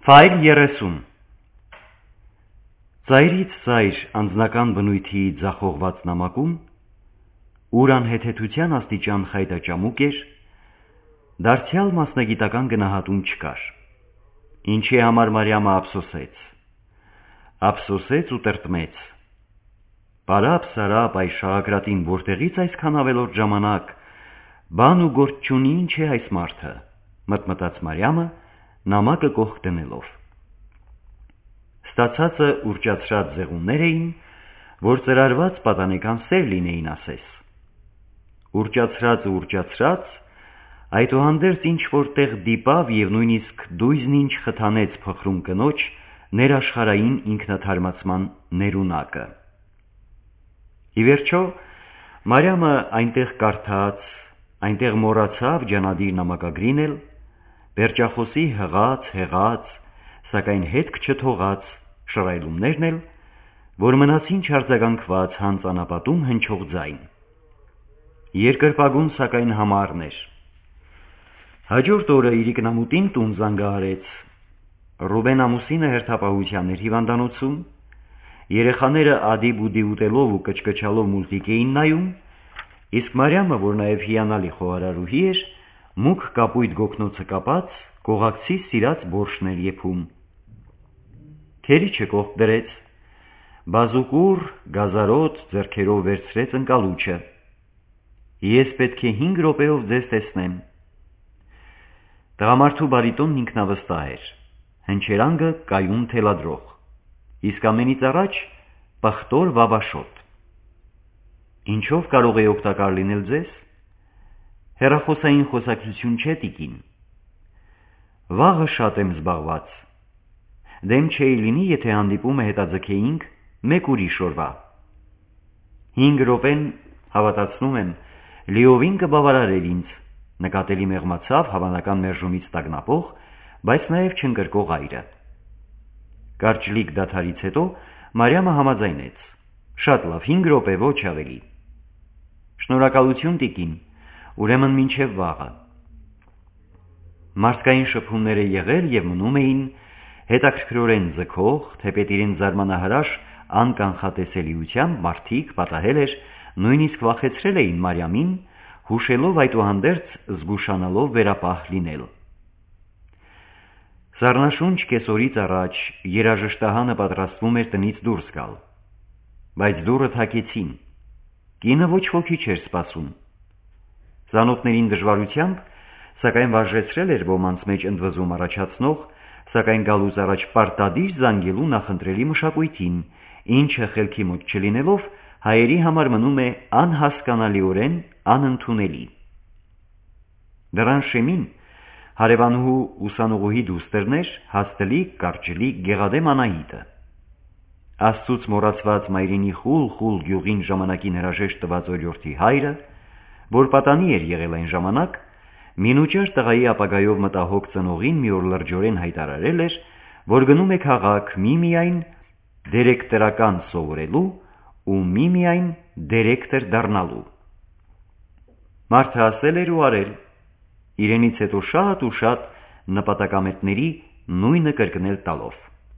Ֆայլ 30 Ծայրից ծայր անձնական բնույթի ձախողված նամակում, ուր անհեթեթության աստիճան խայտաճամուկ էր, դարձյալ մասնագիտական գնահատում չկար, ինչի համար Մարիամը ափսոսեց ու տրտմեց, պարապ սարապ այս շաղակրատին որտեղից այսքան ավելորդ ժամանակ, բան ու գործ չունի ինչ է այս մարդը, մտմտաց Մարիամը, նամակը կողք դնելով։ Ստացածը ուռճացրած զեղումներ էին, որ ծրարված պատանեկան սեր լինեին ասես։ Ուռճացրած, այդուհանդերձ ինչ-որտեղ դիպավ և նույնիսկ դույզն ինչ խթանեց փխրուն կնոջ ներաշխարհային ինքնաթարմացման ներունակը։ Ի վերջո, Մարիամը այնտեղ կարդաց, այնտեղ մոռացավ ջանադիր նամակագրին էլ, պերճախոսի հղած, սակայն հետք չթողած շռայլումներն էլ, որ մնացին չարձագանքված հենց անապատում հնչող ձայն։ Երկրպագուն սակայն համառն էր։ Հաջորդ օրը իրիկնամուտին տուն զանգահարեց։ Ռուբեն ամուսինը հերթապահության էր հիվանդանոցում, երեխաները ադի-բուդի ուտելով ու կչկչալով մուլտիկ էին նայում, իսկ Մարիամը, որ նաև հիանալի խոհարարուհի էր, մուգ կապույտ գոգնոցը կապած, կողակցի սիրած բորշն էր եփում։ Քերիչը կողք դրեց, բազուկուռ, գազարոտ ձեռքերով վերցրեց ընկալուչը։ Ես պետք է 5 րոպեով ձեզ տեսնեմ։ Տղամարդու բարիտոնն ինքնավստահ էր, հնչերանգը կայուն թելադրող, իսկ ամենից առաջ պղտոր վավաշոտ։ Ինչով կարող է օգտակար լինել ձեզ։ Հեռախոսային խոսակցություն չէ տիկին։ Վաղը շատ եմ զբաղված։ Դեմ չէի լինի, եթե հանդիպումը հետաձգեինք մեկ ուրիշ օրվա։ 5 րոպեն, հավատացնում եմ, լիովին կբավարարեր ինձ, նկատելի մեղմացավ հավանական մերժումից տագնապող, բայց նաև չընկրկող այրը։ Կարճլիկ դադարից հետո Մարիամը համաձայնեց։ Շատ լավ, 5 րոպե, ոչ ավելի։ Շնորհակալություն տիկին, ուրեմն մինչև վաղը։ Մարդկային շփումները եղել և մնում էին, հետաքրքրորեն ձգող, թեպետ իրեն զարմանահրաշ անկանխատեսելիությամբ մարդիկ պատահել էր, նույնիսկ վախեցրել էին Մարիամին, հուշելով այդուհանդերձ զգուշանալով վերապահ լինել։ Սառնաշունչ կեսօրից առաջ երաժշտահանը պատրաստվում էր տնից դուրս գալ, բայց դուռը թակեցին, կինը ոչ ոքի չէր սպասում։ Ծանոթներին դժվարությամբ, սակայն վարժեցրել էր ոմանց մեջ ընդվզում առաջացնող, սակայն գալուց առաջ պարտադիր զանգելու նախընտրելի մշակույթին, ինչը խելքի մոտ չլինելով, հայերի համար մնում է անհասկանալիորեն անընդունելի։ Դրան շեմին հարևանուհու ուսանողուհի դուստրն էր հաստլիկ, կարճլիկ, գեղադեմ Անահիտը։ Աստծուց մոռացված մայրենի խուլ գյուղին ժամանակին հրաժեշտ տված օրիորդի հայրը, որ պատանի էր եղել այն ժամանակ, մինուճար տղայի ապագայով մտահոգ ծնողին մի օր լրջորեն հայտարարել էր, որ գնում է քաղաք միմիայն դերեկտրական սովորելու ու միմիայն դերեկտր դառնալու։ Մարդը ասել էր ու արել, իրենից հետո շատ ու շատ նպատակամետների նույնը կրկնել տալով։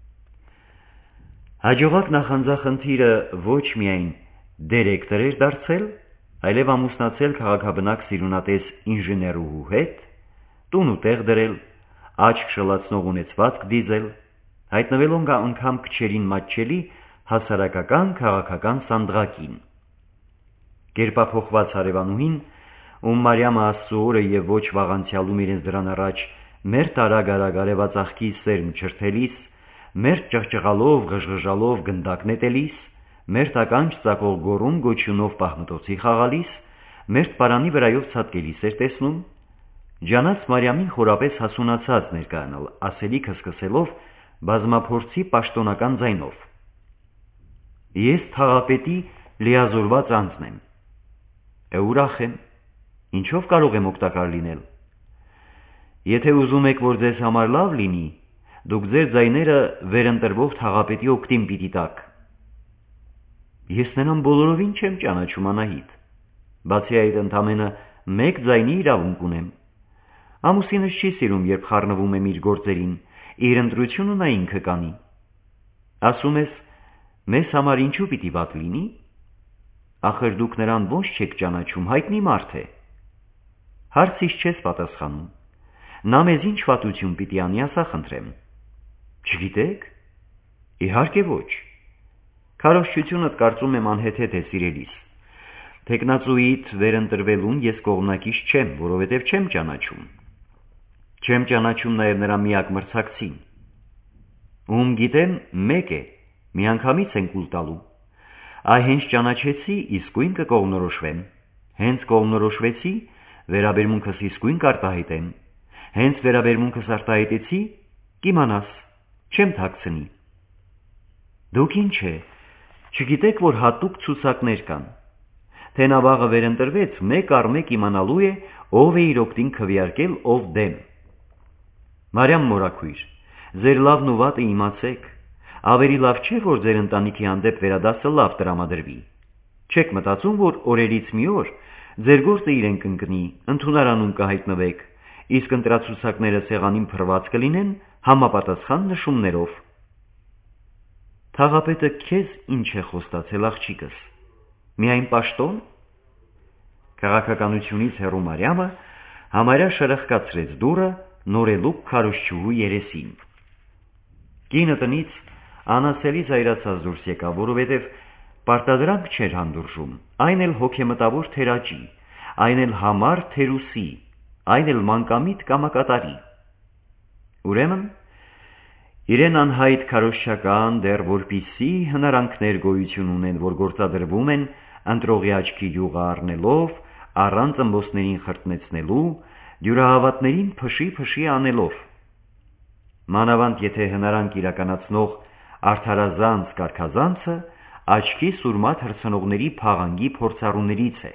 Հաջողակ նախանձախնդիրը ոչ միայն դերեկտր էր դարձել, այլև ամուսնացել քաղաքաբնակ սիրունատես ինժեներուհու հետ, տուն ու տեղ դրել, աչք շլացնող ունեցվածք դիզել, հայտնվելով անգամ քչերին մատչելի հասարակական քաղաքական սանդղակին։ Կերպափոխված հարևանուհին, ում Մարիամը Աստծու օրը և ոչ վաղանցյալում իրենց դրան առաջ մերթ արագ արևածաղկի սերմ չրթելիս, մերթ ճղճղալով, ղժղժալով գնդակ նետելիս, մերթ ականջ ծակող գոռում գոչյունով պահմտոցի խաղալիս, մերթ պարանի վրայով ցատկելիս էր տեսնում, ջանաց Մարիամին խորապես հասունացած ներկայանալ, ասելիքը սկսելով բազմափորձի պաշտոնական ձայնով. Ես թաղապետի լիազորված անձն եմ։ Ուրախ եմ, ինչով կարող եմ օգտակար լինել։ Եթե ուզում եք, որ ձեզ համար լավ լինի, դուք ձեր ձայները վերընտրվող թաղապետի օգտին պիտի տաք։ Ես նրան բոլորովին չեմ ճանաչում, Անահիտ, բացի այդ ընդամենը մեկ ձայնի իրավունք ունեմ։ Ամուսինս չի սիրում, երբ խառնվում եմ իր գործերին, իր ընտրությունը նա ինքը կանի։ Ասում ես, մեզ համար ինչու պիտի վատ լինի։ Ախր դուք նրան ոնց չեք ճանաչում, հայտնի մարդ է։ Հարցիս չես պատասխանում։ Նա մեզ ինչ վատություն պիտի անի, ասա խնդրեմ։ Չգիտեք։ Իհարկե ոչ։ Քարոզչությունդ կարծում եմ անհեթեթ է սիրելիս։ Թեկնածուիդ վերընտրվելուն ես կողմնակից չեմ, որովհետև չեմ ճանաչում։ Չեմ ճանաչում նաև նրա միակ մրցակցին։ Ում գիտեմ, մեկ է, միանգամից են կուլ տալու։ Այ հենց ճանաչեցի, իսկույն կկողմնորոշվեմ։ Հենց կողմնորոշվեցի, վերաբերմունքս իսկույն կարտահայտեմ։ Հենց վերաբերմունքս արտահայտեցի, կիմանաս, չեմ թաքցնի։ Դուք ինչ է, չգիտեք, որ հատուկ ցուցակներ կան։ Թե նա վաղը վերընտրվեց, մեկ առ մեկ իմանալու է, ով է իր օգտին քվեարկել, ով դեմ։ Մարիամ մորաքույր, ձեր լավն ու վատը իմացեք։ Ավելի լավ չէ, որ ձեր ընտանիքի հանդեպ վերադասը լավ տրամադրվի։ Չեք մտածում, որ օրերից մի օր ձեր գործը իրեն կընկնի, ընդունարանում կհայտնվեք, իսկ ընտրացուցակները սեղանին փռված կլինեն համապատասխան նշումներով։ Թաղապետը քեզ ինչ է խոստացել, աղջիկս։ Միայն պաշտոն։ Քաղաքականությունից հեռու Մարիամը համարյա շրխկացրեց դուռը նորելուկ քարոզչուհու երեսին։ Կինը տնից անասելի զայրացած դուրս եկավ, որովհետև պարտադրանք չէր հանդուրժում, այն էլ հոգեմտավոր թերաճի, այն էլ համար թերուսի, այն էլ մանկամիտ կամակատարի։ Ուրեմն, իրեն անհայտ քարոզչական դեռ որպիսի հնարանքներ գոյություն ունեն, որ գործադրվում են ընտրողի աչքի յուղը առնելով, առանց ըմբոսներին խրտնեցնելու, դյուրահավատներին փշի անելով։ Մանավանդ եթե հնարանք իրականացնող արդարազանց կարգազանցը աչքի սուրմատ հրցնողների փաղանգի փորձառուներից է։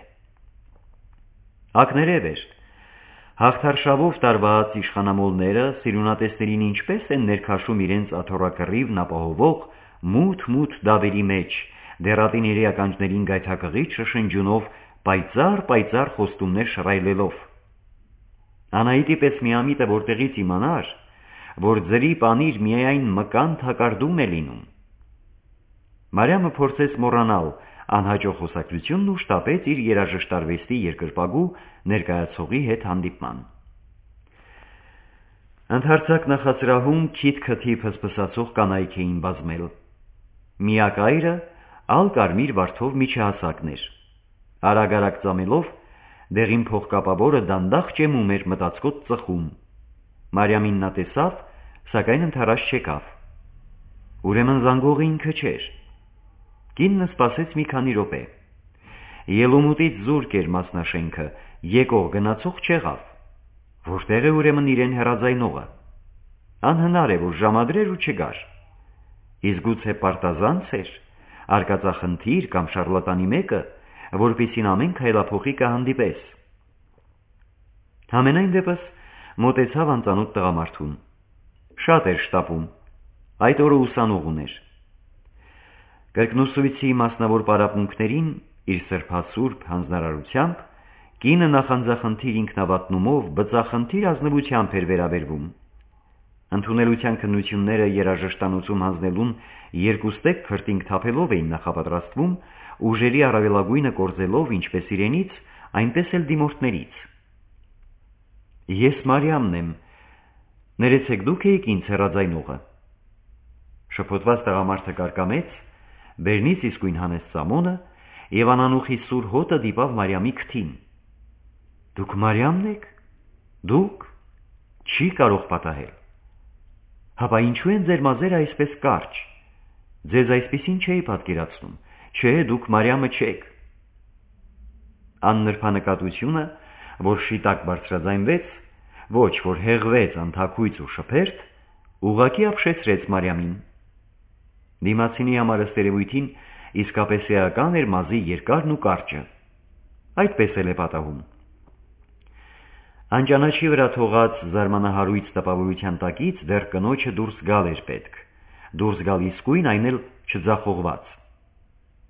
Ակներև էր, հաղթարշավով տարված իշխանամոլները սիրունատեսներին ինչպես են ներքաշում իրենց աթոռակռիվն ապահովող մութ դավերի մեջ, դեռատիների ականջներին գայթակղիչ շշնջյունով պայծառ խոստումներ շռայլելով։ Անահիտի պես միամիտը որտեղից իմանար, որ ձրի պանիր միայն մկան թակարդում է լինում։ Մարիամը փորձեց մոռանալ անհաջող խոսակցությունն ու շտապեց իր երաժշտարվեստի երկրպագու ներկայացողի հետ հանդիպման։ Ընդհարձակ նախասրահում քիթ-քթի փսփսացող կանայք էին բազմել։ Միակ այրը ալ-կարմիր վարդով միջահասակն էր։ Արագ ծամելով, դեղին փողկապավորը դանդաղ ճեմում էր մտածկոտ ծխում։ Մարիամին նա տեսավ, սակայն ընդառաջ չեկավ։ Ուրեմն զանգողը ինքը չէր։ Կինը սպասեց մի քանի րոպե։ Ելումուտից զուրկ էր մասնաշենքը, եկող գնացող չեղավ։ Որտեղ է ուրեմն իրեն հեռաձայնողը։ Անհնար է, որ ժամադրեր ու չգար։ Իսկ գուցե պարտազանց էր, արկածախնդիր կամ շարլատանի մեկը, որպեսզի ամեն քայլափոխի կհանդիպես։ Համենայն դեպս մոտեցավ անծանոթ տղամարդուն։ Շատ էր շտապում, այդ օրը ուսանող ուներ։ Կրկնուսույցի մասնավոր պարապմունքներին իր սրբասուրբ հանձնարարությամբ կինը նախանձախնդիր ինքնավատնումով բծախնդիր ազնվությամբ էր վերաբերվում։ Ընդունելության քննությունները երաժշտանոցում հանձնելուն երկուստեք քրտինք թափելով էին նախապատրաստվում, ուժերի առավելագույնը կորզելով ինչպես իրենից, այնպես էլ դիմորդներից։ Ես Մարիամն եմ, ներեցեք դուք էիք ինձ հեռաձայնողը։ Շփոթված տղամարդը կարկամեց, բերնից իսկույն հանեց ծամոնը և անանուխի սուր հոտը դիպավ Մարիամի քթին։ Դուք Մարիամն եք։ Դուք։ Չի կարող պատահել։ Հապա ինչու են ձեր մազերը այսպես կարճ։ Ձեզ այսպիսին չէի պատկերացնում։ Չէ, դուք Մարիամը չեք։ Աննրբանկատությունը, որ շիտակ բարձրաձայնվեց, ոչ որ հեղվեց անթաքույց ու շփերթ, ուղղակի ապշեցրեց Մարիամին։ Դիմացինի համար ըստ երևույթին իսկապես էական էր մազի երկարն ու կարճը։ Այդպես էլ է պատահում։ Անճանաչի վրա թողած զարմանահարույց տպավորության տակից դեռ կնոջը դուրս գալ էր պետք։ Դուրս գալ իսկույն, այն էլ չձախողված։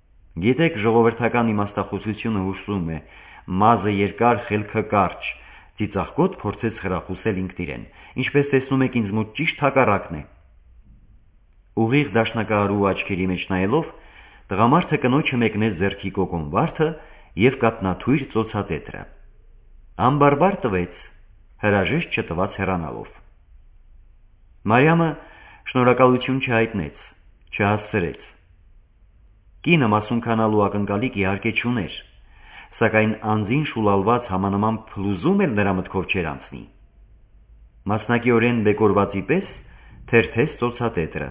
Գիտեք, ժողովրդական իմաստախոսությունը հուշում է, մազը երկար, խելքը կարճ, Ծիծաղկոտ փորձեց խրախուսել ինքն իրեն, ինչպես տեսնում եք ինձ մոտ ճիշտ հակառակն է։ Ուղիղ դաշնակահարու աչքերի մեջ նայելով, տղամարդը կնոջը մեկնեց ձեռքի կոկոն վարդը և կատնաթույր ծոցատետրը։ Ամբարբար տվեց, հրաժեշտ չտված հեռանալով։ Մարիամը շնորհակալություն չհայտնեց, չհասցրեց։ Կինը մասունքանալու ակնկալիք իհարկե չուներ, սակայն անձին շուլալված համանման փլուզում էլ նրա մտքով չէր անցնի։ Մասնակիորեն բեկորվածի պես թերթեց ծոցատետրը։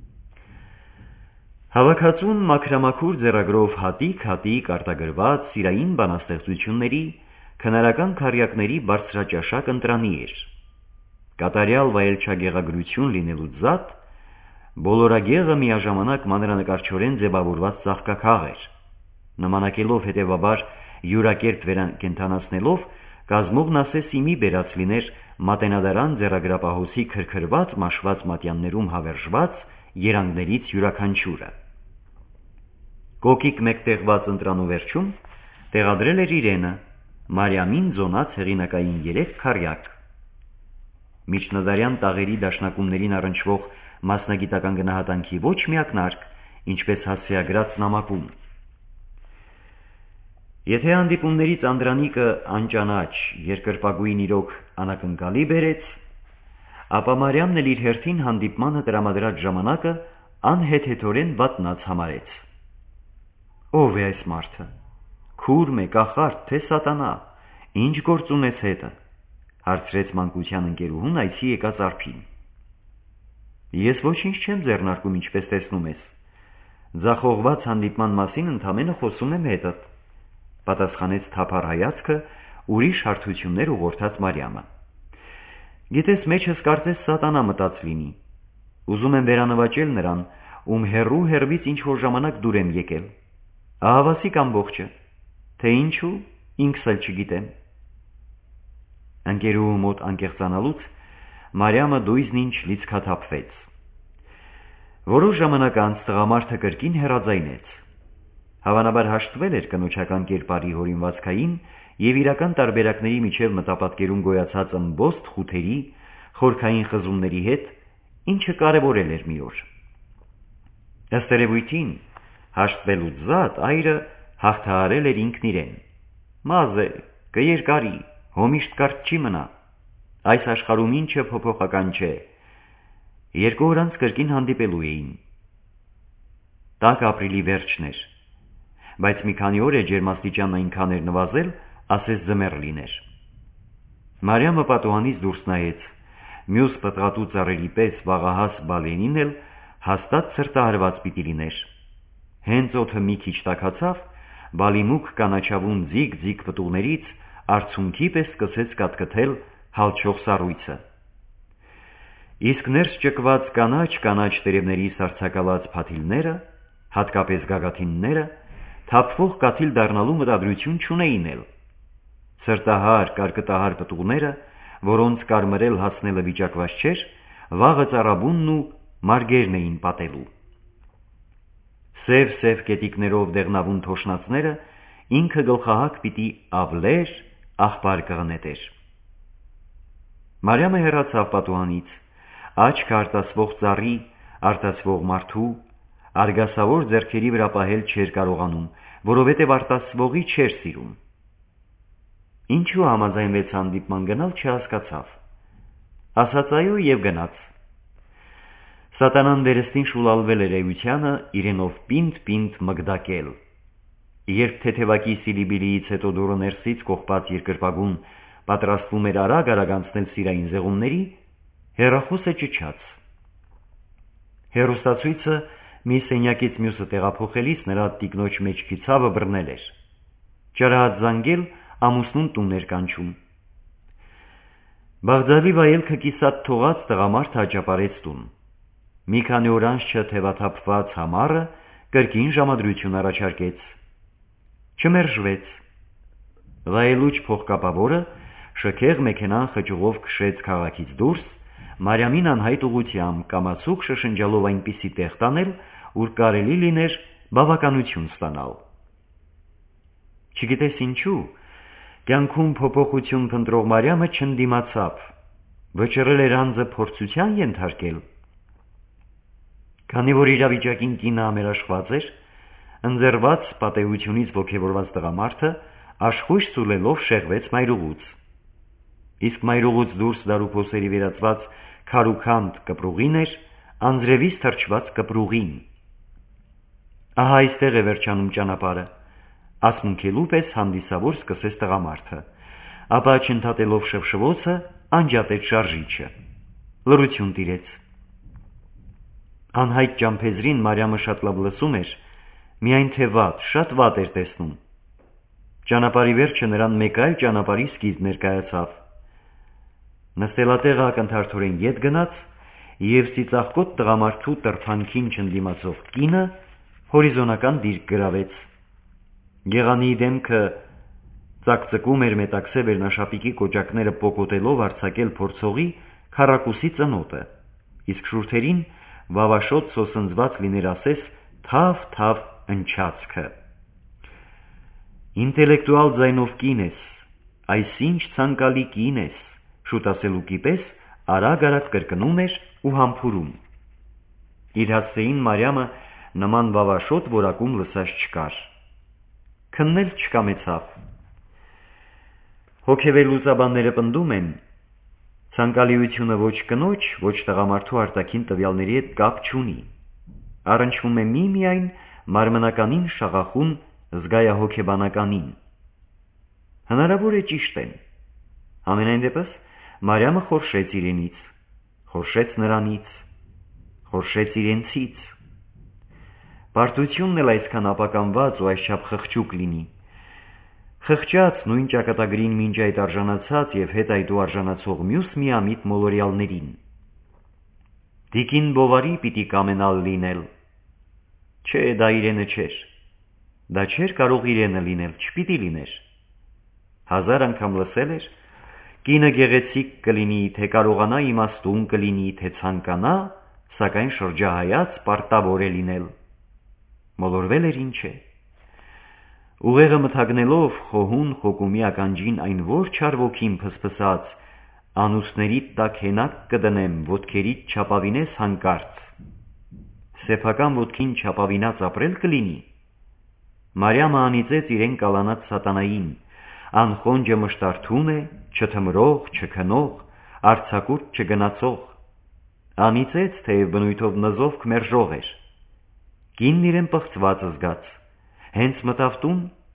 Հավաքածուն մաքրամաքուր ձեռագրով հատիկ արտագրված սիրային բանաստեղծությունների, քնարական քառյակների բարձրաճաշակ ընտրանի էր։ Կատարյալ վայելչագեղագրություն լինելուց զատ, բոլորագեղը միաժամանակ մանրանկարչորեն ձևավորված ծաղկաքաղ էր, նմանակելով հետևաբար յուրակերպ վերակենդանացնելով, կազմողն ասես իմի բերած լիներ մատենադարան ձեռագրապահոսի քրքրված մաշված մատյաններում հավերժված երանգներից յուրաքանչյուրը։ Կոկիկ մեկտեղված ընտրանու վերջում տեղադրել էր իրենը, Մարիամին զոնած հեղինակային 3 քառյակ։ Միջնադարյան տաղերի դաշնակումներին առնչվող մասնագիտական գնահատանքի ոչ մի ակնարկ, ինչպես հասցեագրած նամակում։ Եթե հանդիպումներից Անդրանիկը անճանաչ երկրպագույն իրոք անակնկալի բերեց, ապա Մարիամն էլ իր հերթին հանդիպմանը տրամադրած ժամանակը անհեթեթորեն վատնած համարեց։ Ով է այս մարդը, քուրմ է, կախարդ, թե սատանա, ինչ գործ ունես հետը, հարցրեց մանկության ընկերուհուն այցի եկած արփին։ Ես ոչինչ չեմ ձեռնարկում, ինչպես տեսնում ես, ձախողված հանդիպման մասին ընդամենը խոսում եմ հետդ, պատասխանեց թափառ հայացքը ուրիշ հարթություններ ուղղորդած Մարիամը։ Գիտես, մեջս կարծես սատանա մտած լինի, ուզում եմ վերանվաճել նրան, ում հեռու հեռվից ինչ-որ ժամանակ դուր եմ եկել, ահավասիկ ամբողջը, թե ինչու, ինքս էլ չգիտեմ։ Ընկերուհու մոտ անկեղծանալուց Մարիամը դույզնինչ լիցքաթափվեց։ Որոշ ժամանակ անց տղամարդը կրկին հեռաձայնեց։ Հավանաբար հաշտվել էր կնոջական կերպարի հորինվածքային և իրական տարբերակների միջև մտապատկերում գոյացած ըմբոստ խութերի, խորքային խզումների հետ, ինչը կարևորել էր մի օր։ Ըստ երևույթին, հաշտվելուց զատ այրը հաղթահարել էր ինքն իրեն։ Մազ է, կերկարի, հոմիշտ կարճ չի մնա, այս աշխարհում ինչը փոփոխական չէ։ 2 օր անց կրկին հանդիպելու էին։ Տաք ապրիլի վերջն էր, բայց մի քանի օր է ջերմաստիճանն այնքան էր նվազել, ասես ձմեռ լիներ։ Մարիամը պատուհանից դուրս նայեց, մյուս պտղատու ծառերի պես վաղահաս Բալենին էլ հաստատ սրտահարված պիտի լիներ։ Հենց օդը մի քիչ տաքացավ, բալիմուկ կանաչավուն ձիգ պտուղներից արցունքի պես սկսեց կատկթել հալչող սառույցը։ Իսկ ներս ճկված կանաչ տերևների սառցակալած փաթիլները, հատկապես գագաթինները, թափվող կաթիլ դառնալու մտադրություն չունեին էլ։ Սրտահար, կարկտահար պտուղները, որոնց կարմրել հասնելը վիճակված չէր, վաղը ծառաբունն ու մարգերն էին պատելու։ Սև կետիկներով դեղնավուն թոշնածները ինքը գլխահակ պիտի ավլեր, աղբար կղնետեր։ Մարիամը հեռացավ պատուհանից, աչքը արտասվող ծառի, արտասվող մարդու, արգասավոր ձեռքերի վրա պահել չէր կարողանում, որովհետև արտասվողի չէր սիրում։ Ինչու համաձայնվեց հանդիպման գնալ, չհասկացավ։ Ասաց այո և գնաց։ Սատանան վերստին շուլալվել էր էությանը, իրենով պինդ մգդակել։ Երբ թեթևակի սիլիբիլիից հետո դուռը ներսից կողպած երկրպագուն պատրաստվում էր արագ անցնել սիրային զեղումների, հեռախոսը ճչաց։ Հեռուստացույցը մի սենյակից մյուսը տեղափոխելիս նրա տիկնոջ մեջքի ցավը բռնել էր։ Ճարահատ զանգել ամուսնուն տուն էր կանչում։ Բաղձալի վայելքը կիսատ թողած տղամարդը հաճապարեց տուն։ Մի քանի օր անց չթևաթափված համառը կրկին ժամադրություն առաջարկեց։ Չմերժվեց։ Վայելուչ փողկապավորը շքեղ մեքենան խճուղով քշեց քաղաքից դուրս, Մարիամին անհայտ ուղղությամբ կամացուկ շշնջալով այնպիսի տեղ տանել, ուր կարելի լիներ բավականություն ստանալ։ Չգիտես ինչու, Կյանքում փոփոխություն փնտրող Մարիամը չընդդիմացավ, վճռել էր անձը փորձության ենթարկել։ Քանի որ իրավիճակին կինը ամերաշխված էր, ընձեռված պատեհությունից ոգևորված տղամարդը աշխույժ սուլելով շեղվեց մայրուղուց։ Իսկ մայրուղուց դուրս դարուփոսերի վերածված քարուքանդ կպրուղին էր, անձրևից թրջված կպրուղին։ Ահա այստեղ է վերջանում ճանապարհը, ասմունքելու պես հանդիսավոր սկսեց տղամարդը, ապա չընդհատելով շվշվոցը, անջատեց շարժիչը։ Լռություն տիրեց։ Անհայտ ճամփեզրին Մարիամը շատ լավ լսում էր, միայն թե վատ, շատ վատ էր տեսնում։ Ճանապարհի վերջը նրան մեկ այլ ճանապարհի սկիզբ ներկայացավ։ Նստելատեղը ակնթարթորեն ետ գնաց, եւ ծիծաղկոտ տղամարդու տրփանքին չընդդիմացող կինը հորիզոնական դիրք գրավեց։ Եղանի դեմքը ծակծկում էր մետաքսե վերնաշապիկի կոճակները պոկոտելով արձակել փորձողի քառակուսի ծնոտը, իսկ շուրթերին վավաշոտ սոսնձված լիներ ասես թավ-թավ ընչացքը։ Ինտելեկտուալ ձայնով կին ես, այսինչ ցանկալի կին ես, շուտասելուկի պես արագ-արագ կրկնում էր ու համբուրում։ Իր հասցեին Մարիամը նման վավաշոտ որակում լսած չկար։ Քննել չկամեցավ։ Հոգեվերլուծաբանները պնդում են, ցանկալիությունը ոչ կնոջ, ոչ տղամարդու արտաքին տվյալների հետ կապ չունի։ Առնչվում է միմիայն մարմնականին շաղախուն զգայահոգեբանականին։ Հնարավոր է ճիշտ են։ Համենայն դեպս Մարիամը խորշեց իրենից, խորշեց նրանից, խորշեց իրենցից։ Պարտությունն էլ այսքան ապականված ու այսչափ խղճուկ լինի։ Խղճած նույն ճակատագրին մինչ այդ արժանացած եւ հետ այդ ու արժանացող մյուս միամիտ մոլորյալներին։ Տիկին Բովարի պիտի կամենալ լինել։ Չէ, դա իրենը չէր։ Դա չէր կարող իրենը լինել, չպիտի լիներ։ 1000 անգամ լսել էր, կինը գեղեցիկ կլինի, թե կարողանա իմաստուն կլինի, թե ցանկանա, սակայն շրջահայաց պարտավոր է լինել։ Մոլորվել էր ինչ է։ Ուղեղը մթագնելով խոհուն խոկումի ականջին այն որ չար ոգին փսփսած, անուսներիդ տակ հենակ կդնեմ, ոտքերիդ չապավինես հանկարծ։ Սեփական ոտքին չապավինած ապրել կլինի։ Մարիամը անիծեց իրեն կալանած սատանային, անխոնջը մշտարթուն է, չթմրող, չքնող, արձակուրդ չգնացող։ Անիծեց, թեև բնույթով նզովք մերժող էր։ Կինն իրեն պղծված զգաց, հենց մտավ տուն,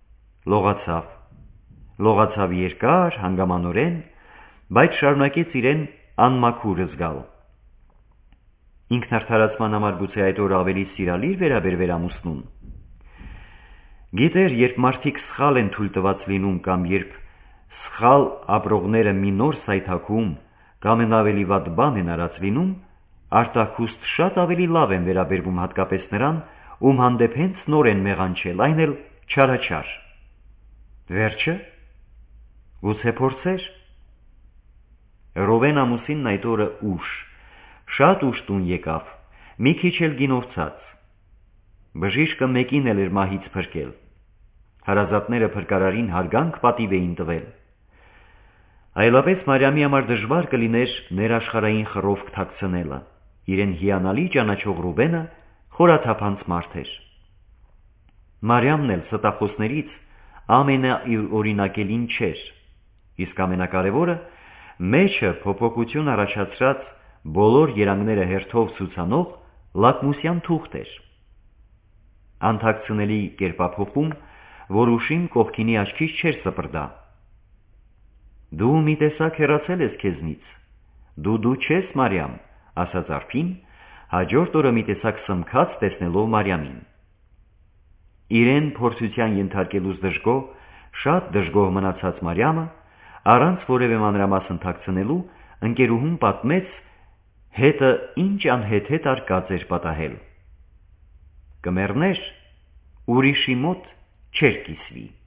լողացավ երկար, հանգամանորեն, բայց շարունակեց իրեն անմաքուր զգալ։ Ինքնարդարացման համար գուցե այդ օրը ավելի սիրալիր վերաբերվեր ամուսնուն։ Գիտեր, երբ մարդիկ սխալ են թույլ տված լինում կամ երբ սխալ ապրողները մի նոր սայթաքում կամ են ավելի վատ բան են արած լինում, արտաքուստ շատ ավելի լավ են վերաբերվում հատկապես նրան, ում հանդեպ հենց նոր են մեղանչել, այն էլ չարաչար։ Վերջը, գուցե փորձեր։ Ռովեն ամուսինն այդ օրը ուշ, շատ ուշ տուն եկավ, մի քիչ էլ գինովցած։ Բժիշկը մեկին էլ էր մահից փրկել։ Հարազատները փրկարարին հարգանք պատիվ էին տվել։ Այլապես Մարիամի համար դժվար կլիներ ներաշխարհային խռովք թաքցնելը։ Իրեն հիանալի ճանաչող Ռուբենը խորաթափանց մարդ էր։ Մարիամն էլ ստախոսներից ամենաօրինակելին չէր, իսկ ամենակարևորը մեջը փոփոխություն առաջացրած բոլոր երանգները հերթով ցուցանող լակմուսյան թուղթ էր։ Անթաքցնելի կերպափոխում, որ ուշին կողքինի աչքից չէր սպրդա։ Դու մի տեսակ հեռացել ես քեզնից, դու չես Մարիամ, ասաց արփին, հաջորդ օրը մի տեսակ սմքած տեսնելով Մարիամին։ Իրեն փորձության ենթարկելուց դժգոհ, շատ դժգոհ մնացած Մարիամը, առանց որևէ մանրամասն թաքցնելու, ընկերուհուն պատմեց հետը ինչ անհեթեթ արկած էր պատահել։ Կմեռներ, ուրիշի մոտ չէր կիսվի։